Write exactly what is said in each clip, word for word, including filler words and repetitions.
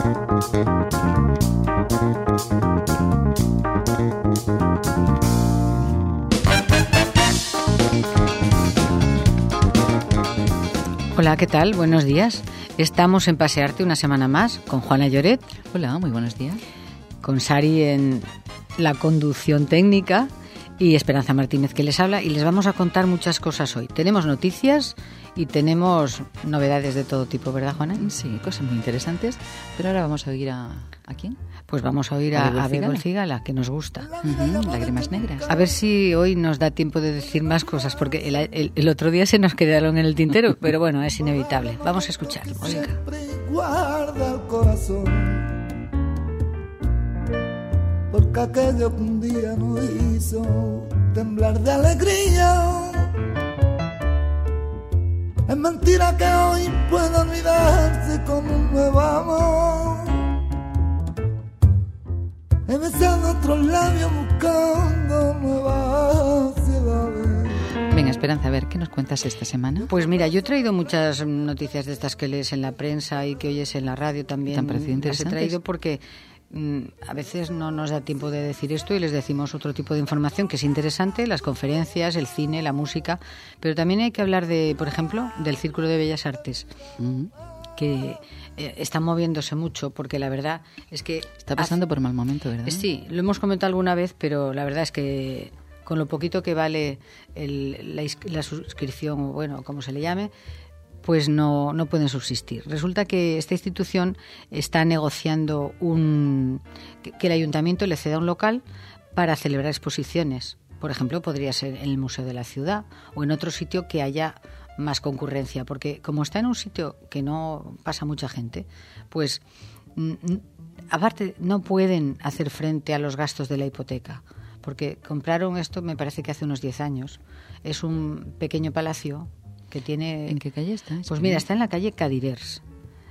Hola, ¿qué tal? Buenos días. Estamos en Pasearte una semana más con Juana Lloret. Hola, muy buenos días. Con Sari en la conducción técnica y Esperanza Martínez que les habla, y les vamos a contar muchas cosas hoy. Tenemos noticias y tenemos novedades de todo tipo, ¿verdad, Juana? Sí, cosas muy interesantes, pero ahora vamos a oír a... ¿a quién? Pues vamos a oír a, a Bebo Cigala, que nos gusta. Uh-huh, Lágrimas negras. A ver si hoy nos da tiempo de decir más cosas, porque el, el, el otro día se nos quedaron en el tintero, pero bueno, es inevitable. Vamos a escuchar música. Siempre guarda el corazón, porque aquello que un día nos hizo temblar de alegría, es mentira que hoy pueda olvidarse como un nuevo amor. He besado otros labios buscando nuevas ciudades. Venga, Esperanza, a ver, ¿qué nos cuentas esta semana? Pues mira, yo he traído muchas noticias de estas que lees en la prensa y que oyes en la radio también. ¿Te han parecido interesantes? Las he traído porque mm, a veces no nos da tiempo de decir esto y les decimos otro tipo de información que es interesante, las conferencias, el cine, la música, pero también hay que hablar de, por ejemplo, del Círculo de Bellas Artes. Uh-huh. Que eh, está moviéndose mucho, porque la verdad es que... Está pasando hace, por mal momento, ¿verdad? Sí, lo hemos comentado alguna vez, pero la verdad es que con lo poquito que vale el, la, la suscripción, o bueno, como se le llame, pues no, no pueden subsistir. Resulta que esta institución está negociando un que, que el ayuntamiento le ceda un local para celebrar exposiciones. Por ejemplo, podría ser en el Museo de la Ciudad o en otro sitio que haya más concurrencia, porque como está en un sitio que no pasa mucha gente, pues n- aparte no pueden hacer frente a los gastos de la hipoteca, porque compraron esto, me parece que hace unos diez años. Es un pequeño palacio que tiene... ¿En qué calle está? Pues mira, está en la calle Cadirers,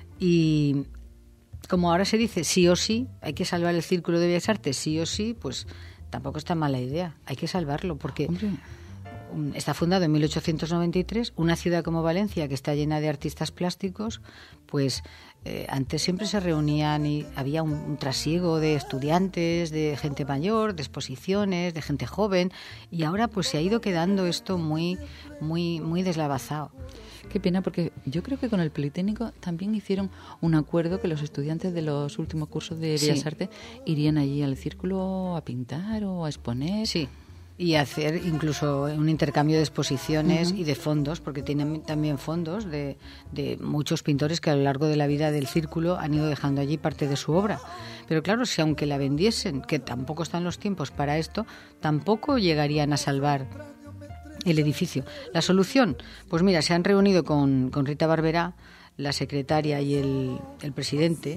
y como ahora se dice sí o sí, hay que salvar el Círculo de Bellas Artes, sí o sí, pues tampoco está mala idea, hay que salvarlo, porque... Hombre. Está fundado en mil ochocientos noventa y tres, una ciudad como Valencia, que está llena de artistas plásticos, pues eh, antes siempre se reunían y había un, un trasiego de estudiantes, de gente mayor, de exposiciones, de gente joven, y ahora pues se ha ido quedando esto muy, muy, muy deslavazado. Qué pena, porque yo creo que con el Politécnico también hicieron un acuerdo que los estudiantes de los últimos cursos de Bellas sí. Artes irían allí al círculo a pintar o a exponer. Sí. Y hacer incluso un intercambio de exposiciones uh-huh. y de fondos, porque tienen también fondos de, de muchos pintores que a lo largo de la vida del círculo han ido dejando allí parte de su obra. Pero claro, si aunque la vendiesen, que tampoco están los tiempos para esto, tampoco llegarían a salvar el edificio. La solución, pues mira, se han reunido con, con Rita Barberá, la secretaria y el, el presidente,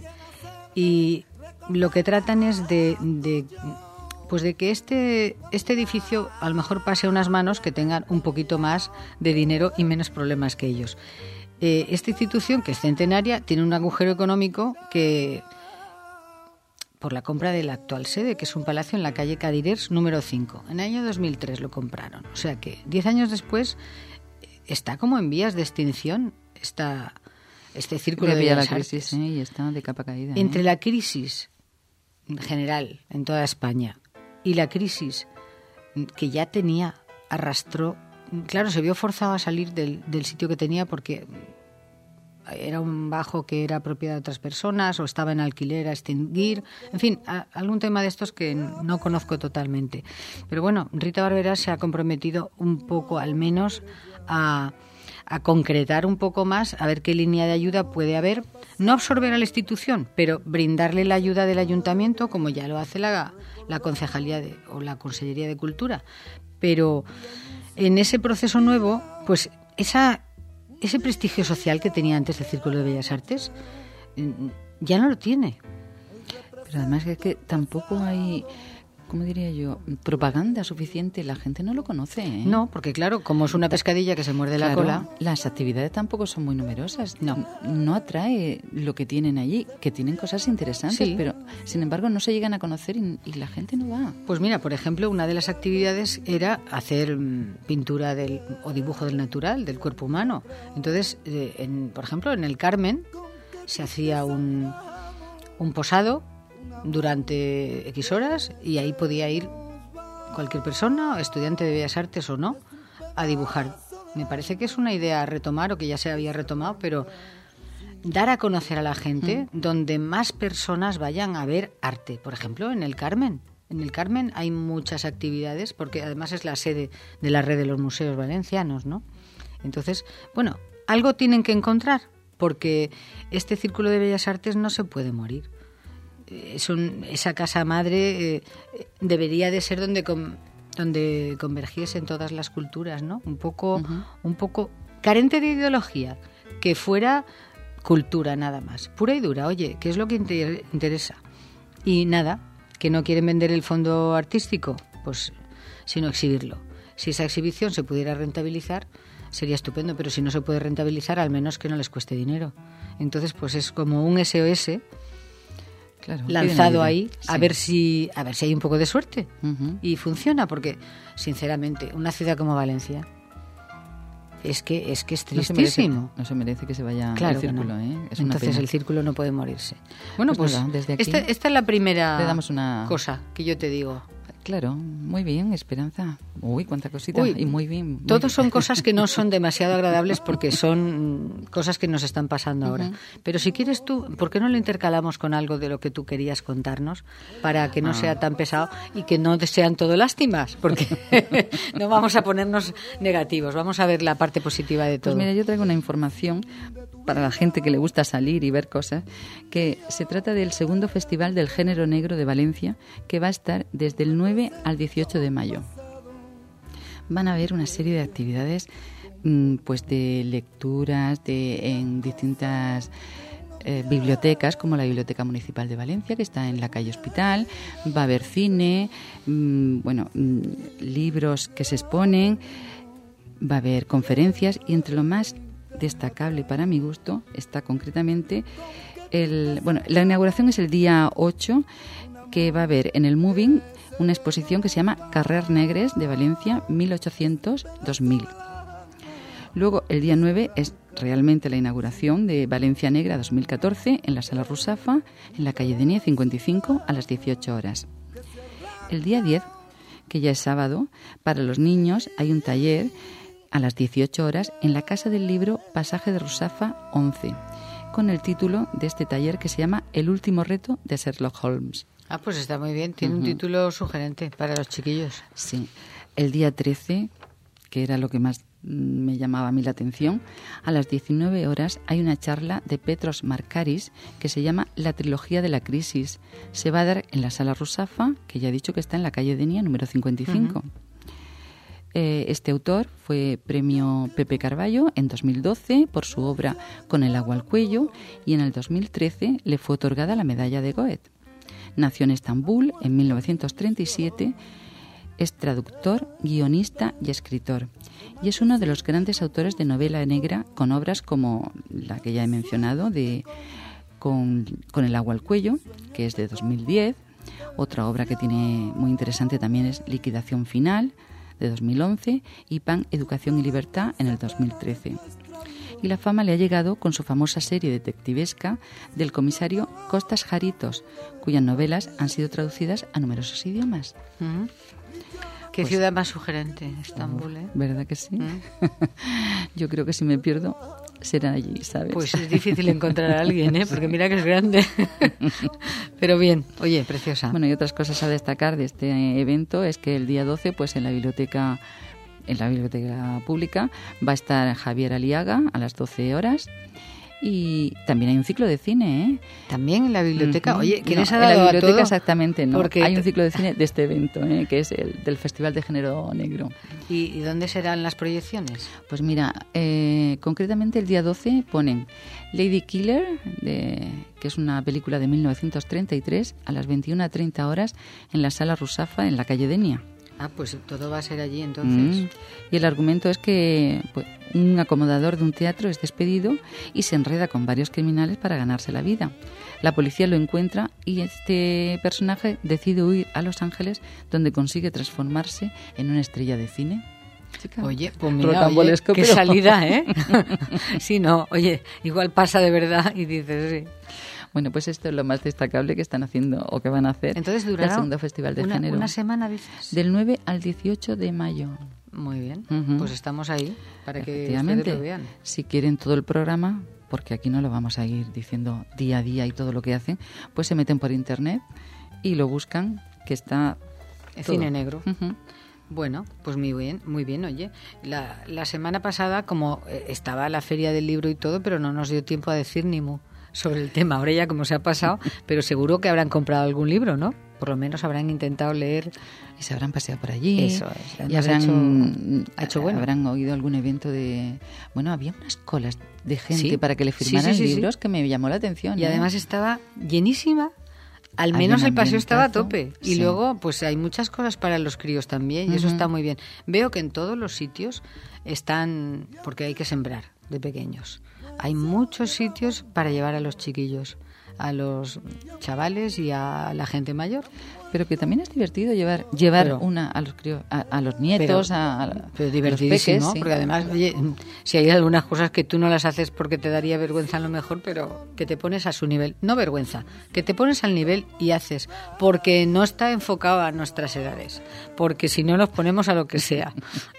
y lo que tratan es de... de pues de que este, este edificio a lo mejor pase a unas manos que tengan un poquito más de dinero y menos problemas que ellos. Eh, esta institución, que es centenaria, tiene un agujero económico que, por la compra de la actual sede, que es un palacio en la calle Cadirers número cinco. En el año dos mil tres lo compraron. O sea que diez años después está como en vías de extinción esta, este Círculo de Bellas Artes. La crisis, ¿eh? Y está de capa caída. Entre ¿eh? la crisis general en toda España y la crisis que ya tenía, arrastró, claro, se vio forzado a salir del, del sitio que tenía porque era un bajo que era propiedad de otras personas o estaba en alquiler a extinguir, en fin, a, algún tema de estos que no conozco totalmente. Pero bueno, Rita Barberá se ha comprometido un poco al menos a, a concretar un poco más, a ver qué línea de ayuda puede haber, no absorber a la institución, pero brindarle la ayuda del ayuntamiento, como ya lo hace la, la Concejalía de, o la Consellería de Cultura. Pero en ese proceso nuevo, pues esa, ese prestigio social que tenía antes el Círculo de Bellas Artes ya no lo tiene. Pero además es que tampoco hay... ¿cómo diría yo? Propaganda suficiente, la gente no lo conoce, ¿eh? No, porque claro, como es una pescadilla que se muerde la claro, cola... Las actividades tampoco son muy numerosas. No. No atrae lo que tienen allí, que tienen cosas interesantes, sí. pero sin embargo no se llegan a conocer y, y la gente no va. Pues mira, por ejemplo, una de las actividades era hacer pintura del, o dibujo del natural, del cuerpo humano. Entonces, eh, en, por ejemplo, en el Carmen se hacía un... un posado durante X horas y ahí podía ir cualquier persona, estudiante de Bellas Artes o no, a dibujar. Me parece que es una idea a retomar o que ya se había retomado, pero dar a conocer a la gente mm. donde más personas vayan a ver arte. Por ejemplo, en el Carmen. En el Carmen hay muchas actividades porque además es la sede de la red de los museos valencianos, ¿no? Entonces, bueno, algo tienen que encontrar porque este Círculo de Bellas Artes no se puede morir. Es un, esa casa madre eh, debería de ser donde com, donde convergiesen todas las culturas, ¿no? Un poco, uh-huh. un poco carente de ideología, que fuera cultura nada más, pura y dura. Oye, ¿qué es lo que inter- interesa? Y nada, que no quieren vender el fondo artístico, pues sino exhibirlo. Si esa exhibición se pudiera rentabilizar, sería estupendo, pero si no se puede rentabilizar, al menos que no les cueste dinero. Entonces, pues es como un S O S claro, lanzado ahí, sí. a ver si a ver si hay un poco de suerte uh-huh. y funciona, porque sinceramente, una ciudad como Valencia es que es que es tristísimo. No se merece, no se merece que se vaya claro al círculo, no. ¿eh? Es Entonces una el círculo no puede morirse. Bueno, pues, pues nada, desde aquí esta, esta es la primera le damos una... cosa que yo te digo. Claro, muy bien, Esperanza. Uy, cuánta cosita. Uy, y muy bien. Muy todos bien. Son cosas que no son demasiado agradables porque son cosas que nos están pasando ahora. Uh-huh. Pero si quieres tú, ¿por qué no lo intercalamos con algo de lo que tú querías contarnos para que no ah. sea tan pesado y que no sean todo lástimas? Porque no vamos a ponernos negativos, vamos a ver la parte positiva de todo. Pues mira, yo traigo una información para la gente que le gusta salir y ver cosas, que se trata del segundo Festival del Género Negro de Valencia, que va a estar desde el nueve al dieciocho de mayo. Van a haber una serie de actividades, pues de lecturas de en distintas eh, bibliotecas, como la Biblioteca Municipal de Valencia, que está en la calle Hospital. Va a haber cine, mmm, bueno, mmm, libros que se exponen, va a haber conferencias y entre lo más destacable para mi gusto está concretamente el, bueno, la inauguración es el día ocho, que va a haber en el Moving una exposición que se llama Carrers Negres de Valencia mil ochocientos a dos mil. Luego el día nueve es realmente la inauguración de Valencia Negra dos mil catorce en la Sala Rusafa, en la calle Denia cincuenta y cinco a las dieciocho horas. El día diez, que ya es sábado, para los niños hay un taller a las dieciocho horas en la Casa del Libro Pasaje de Rusafa once, con el título de este taller que se llama El último reto de Sherlock Holmes. Ah, pues está muy bien, tiene uh-huh. un título sugerente para los chiquillos. Sí, el día trece, que era lo que más me llamaba a mí la atención, a las diecinueve horas hay una charla de Petros Markaris que se llama La trilogía de la crisis. Se va a dar en la Sala Rusafa, que ya he dicho que está en la calle Denia, número cincuenta y cinco. Uh-huh. Este autor fue premio Pepe Carballo en dos mil doce por su obra Con el agua al cuello y en el dos mil trece le fue otorgada la medalla de Goethe. Nació en Estambul en mil novecientos treinta y siete, es traductor, guionista y escritor y es uno de los grandes autores de novela negra con obras como la que ya he mencionado de Con, con el agua al cuello, que es de dos mil diez. Otra obra que tiene muy interesante también es Liquidación final, de dos mil once, y Pan, Educación y Libertad en el dos mil trece. Y la fama le ha llegado con su famosa serie detectivesca del comisario Costas Jaritos, cuyas novelas han sido traducidas a numerosos idiomas. Mm. Qué pues, ciudad más sugerente, Estambul, ¿eh? ¿Verdad que sí? Mm. Yo creo que si me pierdo será allí, ¿sabes? Pues es difícil encontrar a alguien, ¿eh? Porque mira que es grande. Pero bien, oye, preciosa. Bueno, y otras cosas a destacar de este evento es que el día doce, pues en la biblioteca, en la biblioteca pública, va a estar Javier Aliaga a las doce horas. Y también hay un ciclo de cine, ¿eh? También en la biblioteca. Uh-huh. Oye, ¿quién no, les ha dado en la biblioteca a todo? Exactamente, no. Porque hay un ciclo de cine de este evento, ¿eh? Que es el del Festival de Género Negro. ¿Y, y dónde serán las proyecciones? Pues mira, eh, concretamente el día doce ponen Lady Killer, de, que es una película de mil novecientos treinta y tres, a las veintiuna treinta horas en la Sala Rusafa, en la calle Denia. Ah, pues todo va a ser allí entonces. Mm. Y el argumento es que pues, un acomodador de un teatro es despedido y se enreda con varios criminales para ganarse la vida. La policía lo encuentra y este personaje decide huir a Los Ángeles, donde consigue transformarse en una estrella de cine. Chica, oye, pues mira, oye, qué pero... salida, ¿eh? Sí, no, oye, igual pasa de verdad y dices, sí. Bueno, pues esto es lo más destacable que están haciendo o que van a hacer. Entonces durará el segundo Festival de una, Género. una semana, dices. Del nueve al dieciocho de mayo. Muy bien, Uh-huh. pues estamos ahí para que Efectivamente, ustedes lo vean. Si quieren todo el programa, porque aquí no lo vamos a ir diciendo día a día y todo lo que hacen, pues se meten por internet y lo buscan, que está El todo. cine negro. Uh-huh. Bueno, pues muy bien, muy bien, oye. La, la semana pasada, como eh, estaba la feria del libro y todo, pero no nos dio tiempo a decir ni mu sobre el tema. Ahora ya como se ha pasado, pero seguro que habrán comprado algún libro, ¿no? Por lo menos habrán intentado leer. Y se habrán paseado por allí. Eso es. Y habrán, hecho, ha hecho bueno. habrán oído algún evento de... Bueno, había unas colas de gente Sí. para que le Sí, firmaran sí, sí, libros sí. que me llamó la atención. Y ¿eh? además estaba llenísima. Al Hay menos un el paseo estaba a ambientazo, tope. Y sí. luego, pues hay muchas cosas para los críos también, y eso Ujú. está muy bien. Veo que en todos los sitios están, porque hay que sembrar de pequeños. Hay muchos sitios para llevar a los chiquillos, a los chavales y a la gente mayor. Pero que también es divertido llevar llevar Pero- una a los críos, a, a los nietos, Pero- a, a Pero los divertidísimo, peques, sí. porque además, oye, si hay algunas cosas que tú no las haces porque te daría vergüenza a lo mejor, pero que te pones a su nivel, no vergüenza, que te pones al nivel y haces, porque no está enfocado a nuestras edades, porque si no nos ponemos a lo que sea.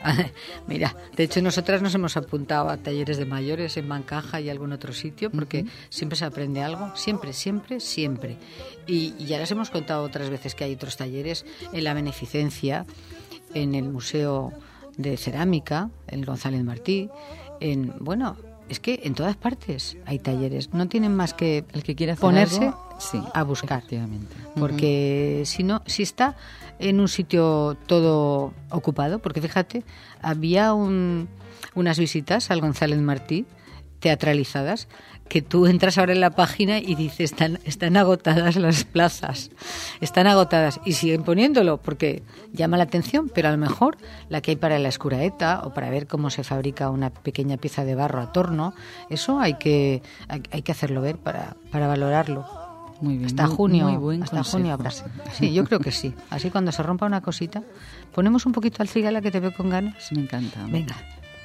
Mira, de hecho nosotras nos hemos apuntado a talleres de mayores en Mancaja y algún otro sitio, porque Ujú. siempre se aprende algo, siempre, siempre, siempre. Y, y ya les hemos contado otras veces que hay otros talleres en la beneficencia, en el Museo de Cerámica, en González Martí, en, bueno, es que en todas partes hay talleres, no tienen más que El que quiera hacer ponerse algo, sí, a buscar, efectivamente. porque si no, si está en un sitio todo ocupado, porque fíjate, había un, unas visitas al González Martí teatralizadas, que tú entras ahora en la página y dices, están, están agotadas las plazas, están agotadas, y siguen poniéndolo porque llama la atención, pero a lo mejor la que hay para la escuraeta o para ver cómo se fabrica una pequeña pieza de barro a torno, eso hay que, hay, hay que hacerlo ver para, para valorarlo. Muy bien. Hasta muy- junio, muy buen hasta consejo, junio habrá. sí. Sí, yo creo que sí. Así cuando se rompa una cosita, ponemos un poquito al cigala, que te veo con ganas. Me encanta. Venga.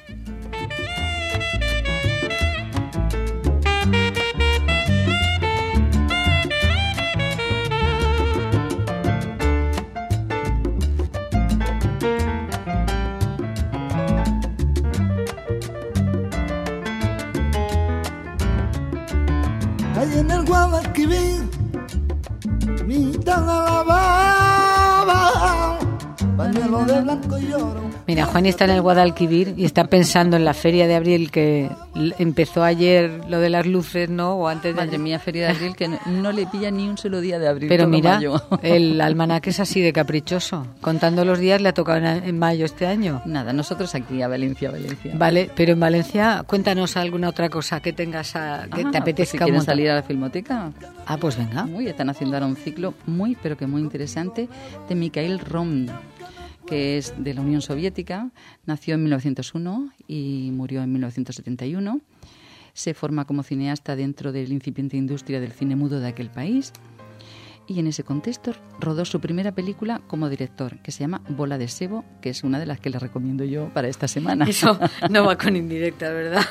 Ahí en el Guadalquivir, mitad de la baba, pañuelo de blanco y oro. Mira, Juan está en el Guadalquivir y está pensando en la feria de abril que l- empezó ayer, lo de las luces, ¿no? O antes de Madre mía, Feria de Abril, que no, no le pilla ni un solo día de abril. Pero todo mira, mayo. el almanaque es así de caprichoso. Contando los días le ha tocado en, en mayo este año. Nada, nosotros aquí a Valencia, a Valencia. Vale, pero en Valencia, cuéntanos alguna otra cosa que tengas, a, que Ah, te pues apetezca si quieren montar. salir a la filmoteca. Ah, pues venga. Uy, están haciendo ahora un ciclo muy, pero que muy interesante de Mikhail Rom, que es de la Unión Soviética, nació en mil novecientos uno y murió en mil novecientos setenta y uno. Se forma como cineasta dentro de la incipiente industria del cine mudo de aquel país y en ese contexto rodó su primera película como director, que se llama Bola de Sebo, que es una de las que le recomiendo yo para esta semana. Eso no va con indirecta, ¿verdad?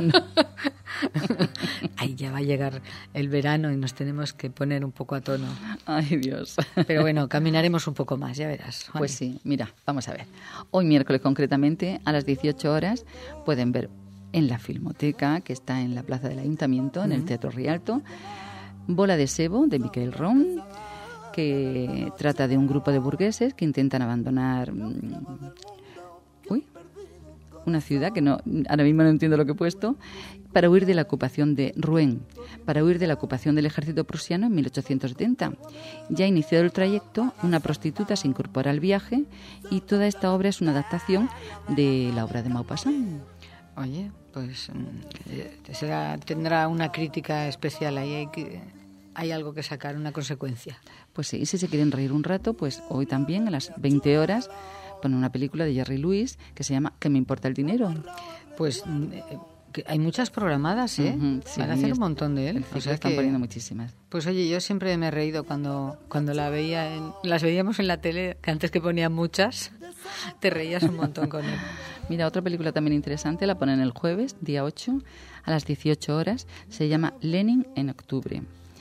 Ahí ya va a llegar el verano y nos tenemos que poner un poco a tono. Ay, Dios. Pero bueno, caminaremos un poco más, ya verás, Juan. Pues sí, mira, vamos a ver. Hoy miércoles concretamente, a las dieciocho horas, pueden ver en la Filmoteca, que está en la plaza del Ayuntamiento, en el Teatro Rialto, Bola de Sebo, de Miquel Rom, que trata de un grupo de burgueses que intentan abandonar... mm, Uy, una ciudad que no ahora mismo no entiendo lo que he puesto, para huir de la ocupación de Rouen, para huir de la ocupación del ejército prusiano en mil ochocientos setenta. Ya iniciado el trayecto, una prostituta se incorpora al viaje y toda esta obra es una adaptación de la obra de Maupassant. Oye, pues mm, eh, será, tendrá una crítica especial ahí, hay, que, hay algo que sacar, una consecuencia. Pues sí, y si se quieren reír un rato, pues hoy también a las veinte horas ponen una película de Jerry Lewis que se llama ¿Qué me importa el dinero? Pues mm, eh, que hay muchas programadas, ¿eh? Ujú, sí, Van a hacer es- un montón de él. El o ciclo sea están que- poniendo muchísimas. Pues oye, yo siempre me he reído cuando, cuando la veía, en, las veíamos en la tele, que antes que ponían muchas, te reías un montón con él. Mira, otra película también interesante, la ponen el jueves, día ocho, a las dieciocho horas, se llama Lenin en octubre.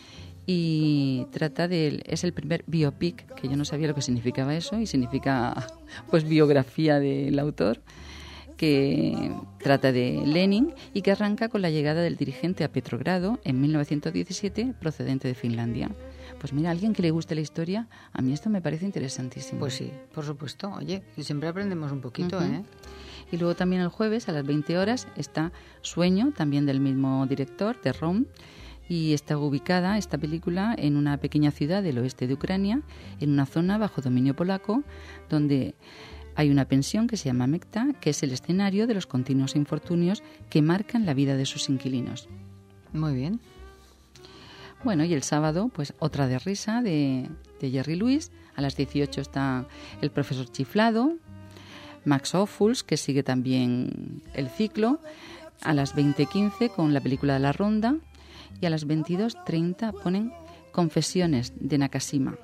y trata de... Es el primer biopic, que yo no sabía lo que significaba eso, y significa pues biografía del autor, que trata de Lenin y que arranca con la llegada del dirigente a Petrogrado en mil novecientos diecisiete, procedente de Finlandia. Pues mira, a alguien que le guste la historia, a mí esto me parece interesantísimo. Pues sí, por supuesto. Oye, y siempre aprendemos un poquito, uh-huh. ¿eh? Y luego también el jueves a las veinte horas está Sueño, también del mismo director, de Rom, y está ubicada esta película en una pequeña ciudad del oeste de Ucrania, en una zona bajo dominio polaco, donde hay una pensión que se llama Mekta, que es el escenario de los continuos infortunios que marcan la vida de sus inquilinos. Muy bien. Bueno, y el sábado, pues otra de risa de, de Jerry Lewis. A las dieciocho está El profesor chiflado, Max Ophuls, que sigue también el ciclo. A las veinte quince con la película La Ronda. Y a las veintidós treinta ponen Confesiones de Nakashima.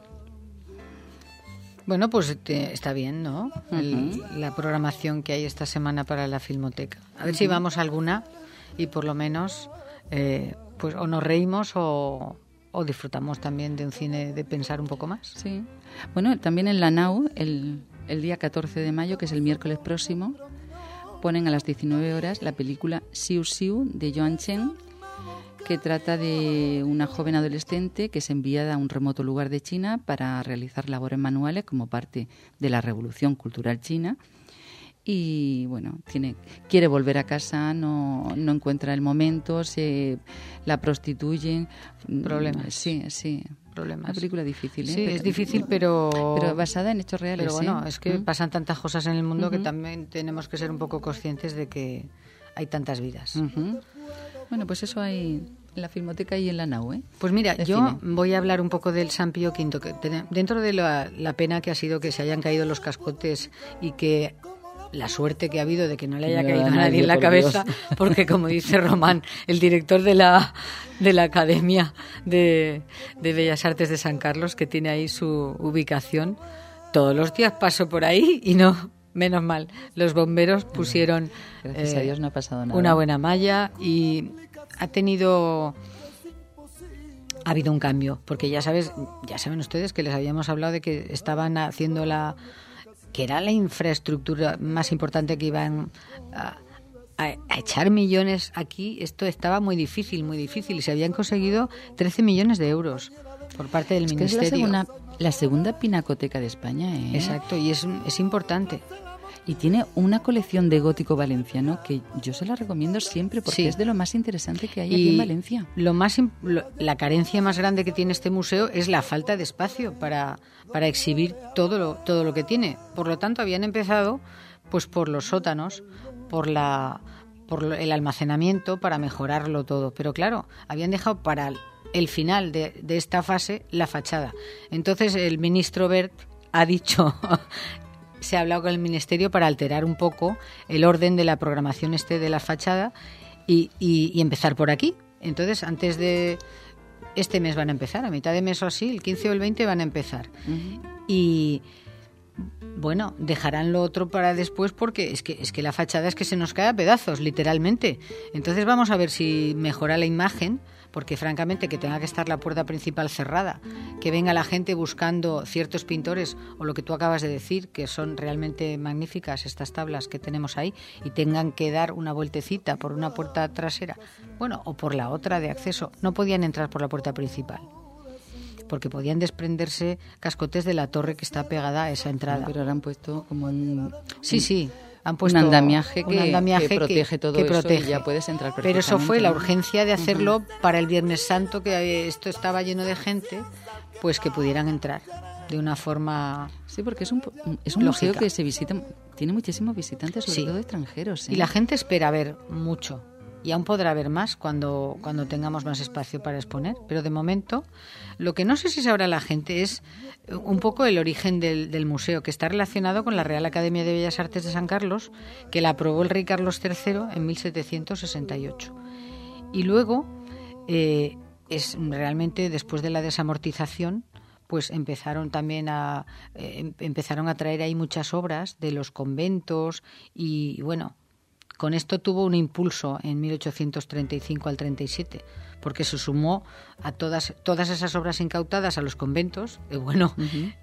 Bueno, pues te, está bien, ¿no? Uh-huh. El, la programación que hay esta semana para la Filmoteca. A ver uh-huh. si vamos a alguna y por lo menos eh, pues o nos reímos o, o disfrutamos también de un cine de pensar un poco más. Sí. Bueno, también en la Nau, el, el día catorce de mayo, que es el miércoles próximo, ponen a las diecinueve horas la película Siu Siu de Joan Chen, que trata de una joven adolescente que es enviada a un remoto lugar de China para realizar labores manuales como parte de la revolución cultural china. Y bueno, tiene, quiere volver a casa, no, no encuentra el momento, se la prostituyen. Problemas. Sí, sí. Problemas. Una película difícil, ¿eh? Sí, pero, es difícil, pero... Pero basada en hechos reales, Pero bueno, ¿eh? es que ¿Mm? pasan tantas cosas en el mundo uh-huh. que también tenemos que ser un poco conscientes de que hay tantas vidas. Uh-huh. Bueno, pues eso hay en la Filmoteca y en la Nau, ¿eh? Pues mira, de yo cine. Voy a hablar un poco del San Pío quinto, que ten, dentro de la, la pena que ha sido que se hayan caído los cascotes y que la suerte que ha habido de que no le haya caído a nadie en la cabeza, Dios. Porque como dice Román, el director de la de la Academia de, de Bellas Artes de San Carlos, que tiene ahí su ubicación, todos los días paso por ahí y no... Menos mal, los bomberos pusieron Gracias eh, a Dios no ha pasado nada. Una buena malla y ha tenido ha habido un cambio, porque ya sabes, ya saben ustedes que les habíamos hablado de que estaban haciendo la que era la infraestructura más importante, que iban a, a, a echar millones aquí. Esto estaba muy difícil, muy difícil y se habían conseguido trece millones de euros por parte del es Ministerio. Que es la segunda, la segunda pinacoteca de España, ¿eh? Exacto, y es, es importante. Y tiene una colección de gótico valenciano que yo se la recomiendo siempre porque sí. es de lo más interesante que hay y aquí en Valencia. Lo más, lo, la carencia más grande que tiene este museo es la falta de espacio para, para exhibir todo lo, todo lo que tiene. Por lo tanto, habían empezado pues por los sótanos, por la por el almacenamiento, para mejorarlo todo. Pero claro, habían dejado para el final de, de esta fase la fachada. Entonces el ministro Wert ha dicho... se ha hablado con el Ministerio para alterar un poco el orden de la programación este de la fachada y, y, y empezar por aquí. Entonces, antes de este mes van a empezar, a mitad de mes o así, el quince o el veinte van a empezar. Uh-huh. Y bueno, dejarán lo otro para después porque es que, es que la fachada es que se nos cae a pedazos, literalmente. Entonces vamos a ver si mejora la imagen, porque francamente que tenga que estar la puerta principal cerrada, que venga la gente buscando ciertos pintores o lo que tú acabas de decir, que son realmente magníficas estas tablas que tenemos ahí, y tengan que dar una vueltecita por una puerta trasera, bueno, o por la otra de acceso. No podían entrar por la puerta principal porque podían desprenderse cascotes de la torre que está pegada a esa entrada. No, pero ahora han puesto como un... Sí, sí. Han puesto un andamiaje, que, un andamiaje que protege todo que eso protege. Y ya puedes entrar perfectamente. Pero eso fue la urgencia de hacerlo uh-huh. para el Viernes Santo, que esto estaba lleno de gente, pues que pudieran entrar de una forma Sí, porque es un, es un museo que se visita, tiene muchísimos visitantes, sobre sí. todo extranjeros. ¿eh? Y la gente espera ver mucho. Y aún podrá haber más cuando, cuando tengamos más espacio para exponer. Pero de momento, lo que no sé si sabrá la gente es un poco el origen del, del museo, que está relacionado con la Real Academia de Bellas Artes de San Carlos, que la aprobó el rey Carlos tercero en mil setecientos sesenta y ocho. Y luego, eh, es realmente después de la desamortización, pues empezaron también a eh, empezaron a traer ahí muchas obras de los conventos y, bueno, con esto tuvo un impulso en mil ochocientos treinta y cinco al treinta y siete, porque se sumó a todas, todas esas obras incautadas a los conventos, y bueno, uh-huh.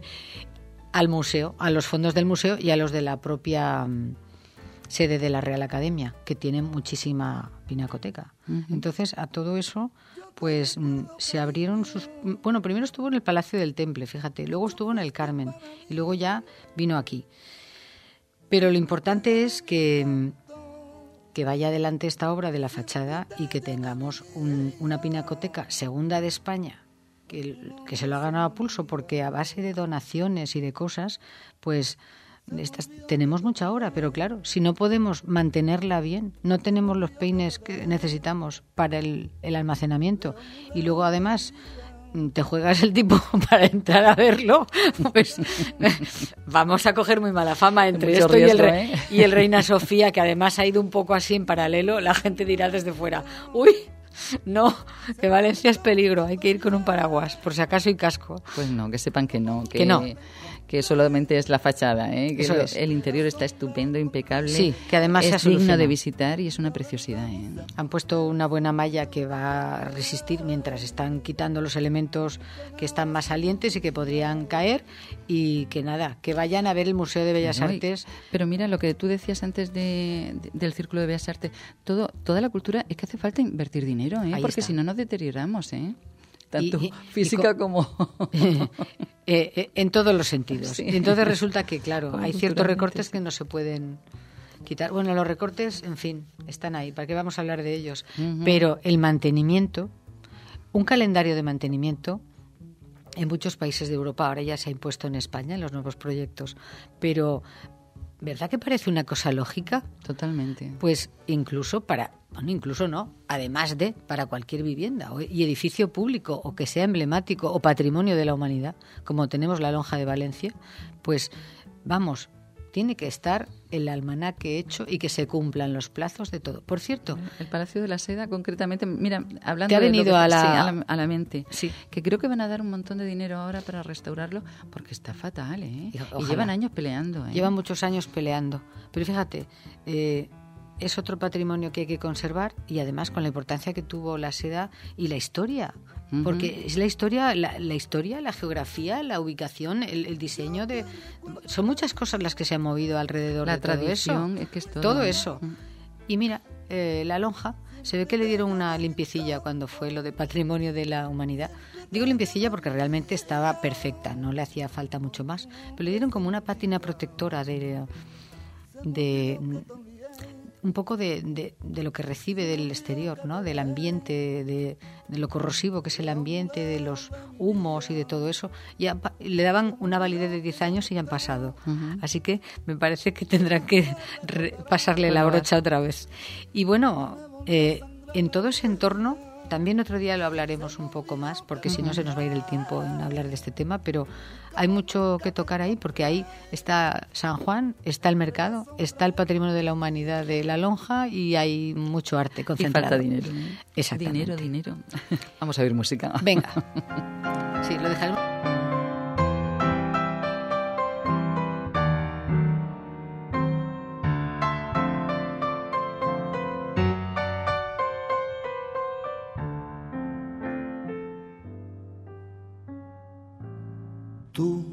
al museo, a los fondos del museo y a los de la propia um, sede de la Real Academia, que tiene muchísima pinacoteca. Uh-huh. Entonces, a todo eso, pues um, se abrieron sus... Bueno, primero estuvo en el Palacio del Temple, fíjate, luego estuvo en el Carmen y luego ya vino aquí. Pero lo importante es que... que vaya adelante esta obra de la fachada y que tengamos un, una pinacoteca segunda de España, que, que se lo ha ganado a pulso, porque a base de donaciones y de cosas, pues estas, tenemos mucha obra, pero claro, si no podemos mantenerla bien, no tenemos los peines que necesitamos para el, el almacenamiento, y luego además te juegas el tipo para entrar a verlo, pues vamos a coger muy mala fama entre Mucho esto riesgo, y, el Re- ¿eh? y el Reina Sofía, que además ha ido un poco así en paralelo. La gente dirá desde fuera, uy, no, que Valencia es peligro, hay que ir con un paraguas, por si acaso y casco. Pues no, que sepan que no, que, que no. Que solamente es la fachada, ¿eh? Que Eso el, es. el interior está estupendo, impecable. Sí, que además se ha es digno solucionado. de visitar y es una preciosidad, ¿eh? Han puesto una buena malla que va a resistir mientras están quitando los elementos que están más salientes y que podrían caer, y que nada, que vayan a ver el Museo de Bellas No, Artes. Pero mira, lo que tú decías antes de, de, del Círculo de Bellas Artes, todo, toda la cultura, es que hace falta invertir dinero, ¿eh? Ahí Porque está. si no nos deterioramos, ¿eh? Tanto Y- y- física y co- como... eh, eh, en todos los sentidos. Sí. Y entonces resulta que, claro, Como hay ciertos culturalmente, recortes sí. que no se pueden quitar. Bueno, los recortes, en fin, están ahí. ¿Para qué vamos a hablar de ellos? Uh-huh. Pero el mantenimiento, un calendario de mantenimiento, en muchos países de Europa, ahora ya se ha impuesto en España, en los nuevos proyectos, pero ¿verdad que parece una cosa lógica? Totalmente. Pues incluso para, bueno, incluso no, además de para cualquier vivienda o, y edificio público o que sea emblemático o patrimonio de la humanidad, como tenemos la Lonja de Valencia, pues vamos, tiene que estar el almanaque hecho y que se cumplan los plazos de todo. Por cierto, El Palacio de la Seda, concretamente, mira, hablando ¿Te ha de lo venido que- a la- sí, a la, a la mente, Sí. que creo que van a dar un montón de dinero ahora para restaurarlo, porque está fatal, ¿eh? Y Y, ojalá. llevan años peleando, ¿eh? llevan muchos años peleando, pero fíjate, eh, es otro patrimonio que hay que conservar, y además con la importancia que tuvo la seda y la historia, Ujú. porque es la historia, la, la historia, la geografía, la ubicación, el, el diseño de, son muchas cosas las que se han movido alrededor La de todo tradición, eso, es que es todo. todo eso. Mm. Y mira, eh, la lonja, se ve que le dieron una limpiecilla cuando fue lo de Patrimonio de la Humanidad. Digo limpiecilla porque realmente estaba perfecta, no le hacía falta mucho más, pero le dieron como una pátina protectora de, de un poco de, de, de lo que recibe del exterior, ¿no? Del ambiente, de, de lo corrosivo que es el ambiente, de los humos y de todo eso. Y han pa- le daban una validez de diez años y ya han pasado. Ujú. Así que me parece que tendrán que re- pasarle la brocha otra vez. Y bueno, eh, en todo ese entorno, también otro día lo hablaremos un poco más, porque si no se nos va a ir el tiempo en hablar de este tema, pero hay mucho que tocar ahí, porque ahí está San Juan, está el mercado, está el patrimonio de la humanidad de la lonja y hay mucho arte Y concentrado. falta dinero. ¿eh? Exactamente. Dinero, dinero. Vamos a oír música. Venga. Sí, lo dejaremos. Tú,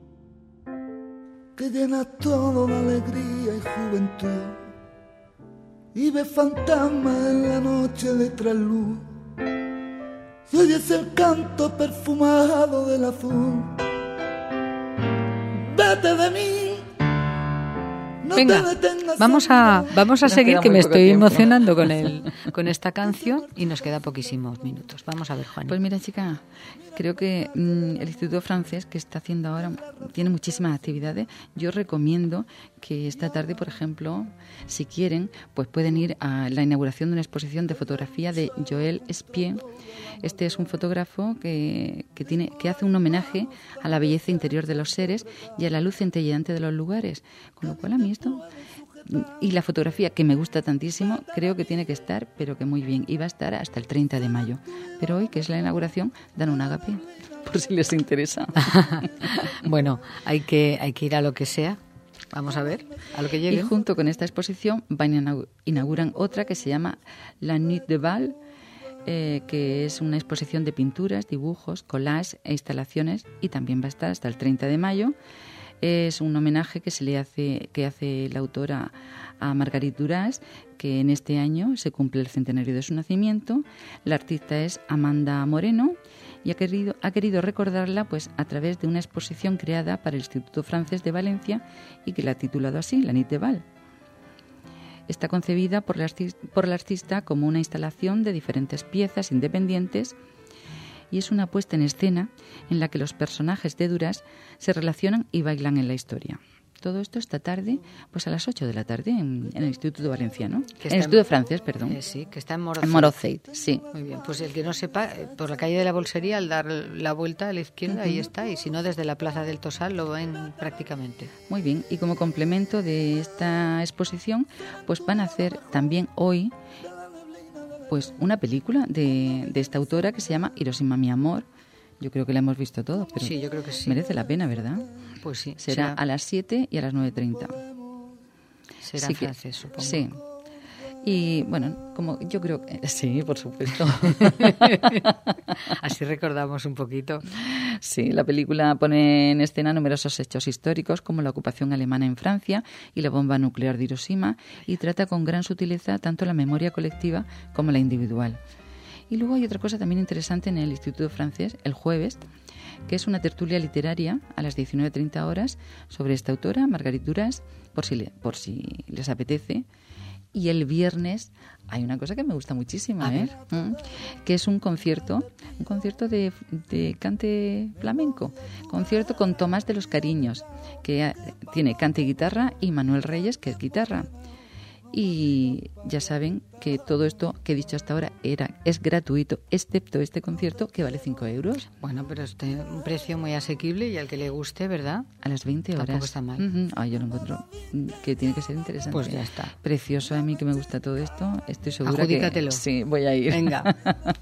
que llenas todo de alegría y juventud, y ves fantasmas en la noche de trasluz, y oyes el canto perfumado del azul. Vete de mí, no Venga, te detengas. vamos a, vamos a Nos seguir, queda que muy me poco estoy tiempo. emocionando con, el, con esta canción y nos queda poquísimos minutos. Vamos a ver, Juan. Pues mira, chica, creo que mmm, el Instituto Francés que está haciendo ahora tiene muchísimas actividades. Yo recomiendo que esta tarde, por ejemplo, si quieren, pues pueden ir a la inauguración de una exposición de fotografía de Joël Espier. Este es un fotógrafo que, que, tiene, que hace un homenaje a la belleza interior de los seres y a la luz centelleante de los lugares. Con lo cual a mí esto... Y la fotografía, que me gusta tantísimo, creo que tiene que estar, pero que muy bien. Y va a estar hasta el treinta de mayo. Pero hoy, que es la inauguración, dan un agape, por si les interesa. Bueno, hay que, hay que ir a lo que sea. Vamos a ver, a lo que llegue. Y junto con esta exposición van a inauguran otra que se llama La Nuit de Bal, eh, que es una exposición de pinturas, dibujos, collages e instalaciones, y también va a estar hasta el treinta de mayo. Es un homenaje que se le hace que hace la autora a Marguerite Duras, que en este año se cumple el centenario de su nacimiento. La artista es Amanda Moreno y ha querido ha querido recordarla pues a través de una exposición creada para el Instituto Francés de Valencia y que la ha titulado así, La Nuit de Bal. Está concebida por la, artista, por la artista como una instalación de diferentes piezas independientes y es una puesta en escena en la que los personajes de Duras se relacionan y bailan en la historia. Todo esto esta tarde, pues a las ocho de la tarde en, en el Instituto Valenciano, en el Instituto en, Francés, perdón. Eh, sí, que está en Moroceit. En Moroceit, sí. Muy bien, pues el que no sepa, por la calle de la Bolsería, al dar la vuelta a la izquierda, uh-huh. ahí está, y si no, desde la Plaza del Tosal lo ven prácticamente. Muy bien, y como complemento de esta exposición, pues van a hacer también hoy pues una película de, de esta autora que se llama Hiroshima, mi amor. Yo creo que la hemos visto todos, pero sí, yo creo que sí. Merece la pena, ¿verdad? Pues sí. Será, será a las siete y a las nueve treinta. Será sí francés, supongo. Sí. Y bueno, como yo creo que sí, por supuesto. Así recordamos un poquito. Sí, la película pone en escena numerosos hechos históricos como la ocupación alemana en Francia y la bomba nuclear de Hiroshima y trata con gran sutileza tanto la memoria colectiva como la individual. Y luego hay otra cosa también interesante en el Instituto Francés, el jueves, que es una tertulia literaria a las diecinueve treinta horas sobre esta autora, Marguerite Duras, por si, le, por si les apetece. Y el viernes hay una cosa que me gusta muchísimo, ¿eh? Mm, que es un concierto, un concierto de, de cante flamenco, concierto con Tomás de los Cariños, que tiene cante y guitarra, y Manuel Reyes, que es guitarra. Y ya saben que todo esto que he dicho hasta ahora era es gratuito, excepto este concierto que vale cinco euros. Bueno, pero es un precio muy asequible y al que le guste, ¿verdad? A las veinte horas. Tampoco está mal. Uh-huh. Ah, yo lo encuentro que tiene que ser interesante. Pues ya está. Precioso, a mí que me gusta todo esto. Estoy segura Adjudícatelo. que sí, voy a ir. Venga.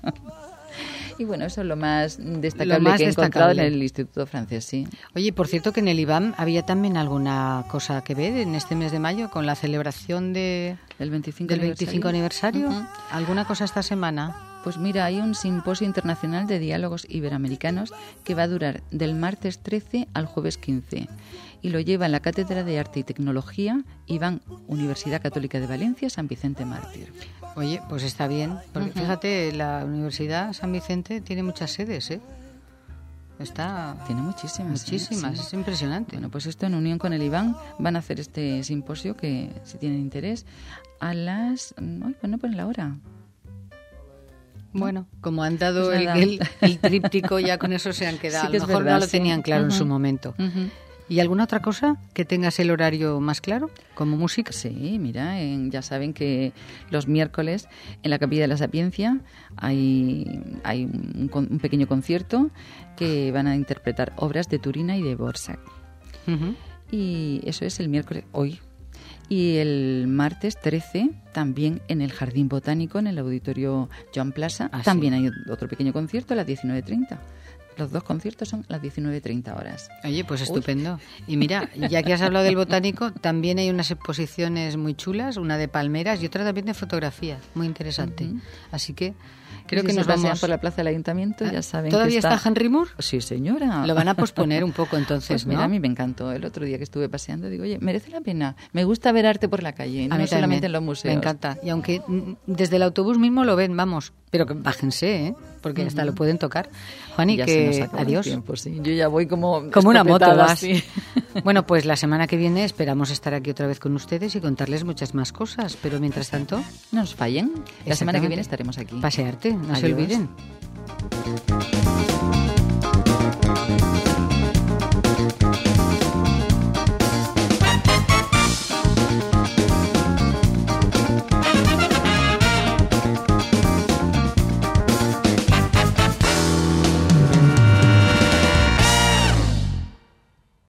Y bueno, eso es lo más destacable lo más que he destacable. encontrado en el Instituto Francés, sí. Oye, por cierto que en el I B A M había también alguna cosa que ver en este mes de mayo con la celebración de, ¿El veinticinco del aniversario? veinticinco aniversario. Uh-huh. ¿Alguna cosa esta semana? Pues mira, hay un simposio internacional de diálogos iberoamericanos que va a durar del martes trece al jueves quince y lo lleva en la Cátedra de Arte y Tecnología I B A M, Universidad Católica de Valencia, San Vicente Mártir. Oye, pues está bien, porque uh-huh. fíjate, la Universidad San Vicente tiene muchas sedes, ¿eh? Está... Tiene muchísimas. Muchísimas, sí. Es impresionante. Bueno, pues esto en unión con el I B A M van a hacer este simposio que, si tienen interés, a las... Ay, pues no ponen la hora. Bueno, como han dado pues el, el, el tríptico, ya con eso se han quedado. Sí, a lo mejor verdad, no lo sí. tenían claro uh-huh. en su momento. Uh-huh. ¿Y alguna otra cosa que tengas el horario más claro, como música? Sí, mira, en, ya saben que los miércoles en la Capilla de la Sapiencia hay, hay un, un pequeño concierto que van a interpretar obras de Turina y de Borsak. Uh-huh. Y eso es el miércoles, hoy. Y el martes trece, también en el Jardín Botánico, en el Auditorio Joan Plaza, ah, también sí. hay otro pequeño concierto a las diecinueve treinta. Los dos conciertos son a las diecinueve treinta horas. Oye, pues estupendo. Uy. Y mira, ya que has hablado del botánico, también hay unas exposiciones muy chulas, una de palmeras y otra también de fotografía, muy interesante. Uh-huh. Así que creo si que se nos vamos por la plaza del ayuntamiento, ya saben. ¿Todavía que está... está Henry Moore? Sí, señora. Lo van a posponer un poco entonces, pues mira, ¿no? A mí me encantó. El otro día que estuve paseando, digo, oye, merece la pena. Me gusta ver arte por la calle, no solamente en los museos. Me encanta. Y aunque desde el autobús mismo lo ven, vamos, pero que bájense, ¿eh? Porque uh-huh. hasta lo pueden tocar. Juani, ya que adiós. Tiempo, sí. Yo ya voy como como una moto vas. Sí. Bueno, pues la semana que viene esperamos estar aquí otra vez con ustedes y contarles muchas más cosas, pero mientras tanto no nos fallen. La semana que viene estaremos aquí. Pasearte, no adiós. se olviden.